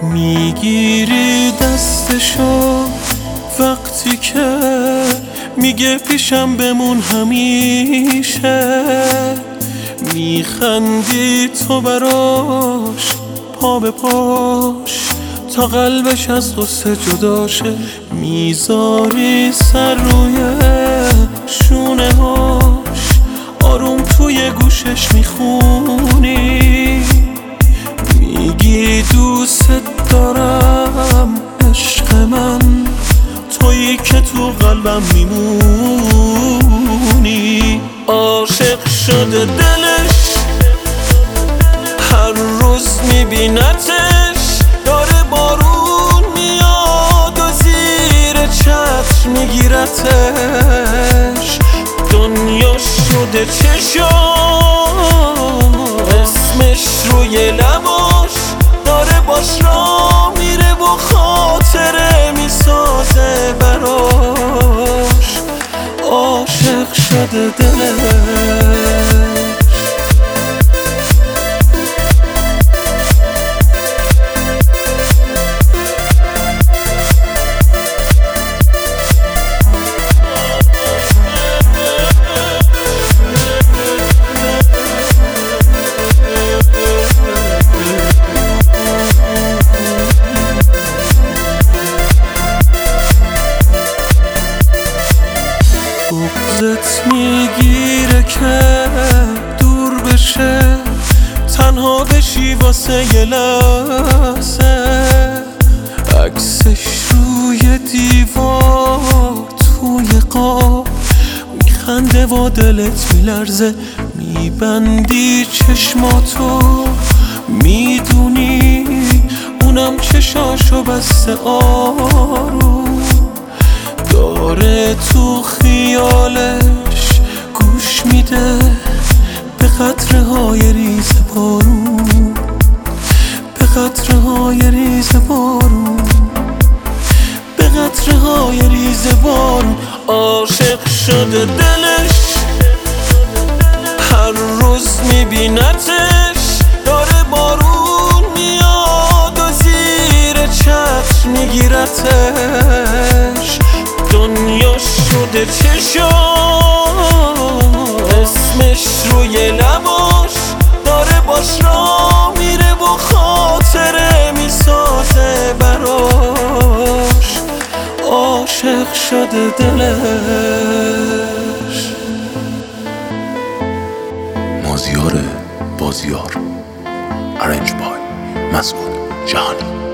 میگیری دستشو وقتی که میگه پیشم بمون همیشه، میخندی تو براش پا به پاش تا قلبش از غصه جداشه، میذاری سر روی شونه هاش آروم توی گوشش میخونی، میگی دوست دارم عشق من، تویی که تو قلبم میمونی. عاشق شده دلش هر روز میبینتش، داره بارون میاد و زیر چتر میگیرتش، دنیا شده چشام اسمش روی لباش، داره باش را میره و خاطره میسازه براش. عاشق شده دلش بغضت میگیره که دور بشه، تنها بشی واسه یه لحظه، عکسش روی دیوار توی قاب میخنده و دلت میلرزه، میبندی چشماتو میدونی اونم چشاشو بسته آروم، داره تو خیالش گوش میده به قطره های ریز بارون، به قطره های ریز بارون، به قطره های ریز بارون. عاشق شده دلش هر روز میبینتش، داره بارون میاد و زیر چتر میگیرتش، دنیا شده چشام اسمش روی لباش، داره باش را میره و خاطره میسازه براش. عاشق شده دلش. مازیار بازیار، ارنج بای مسعود جهانی.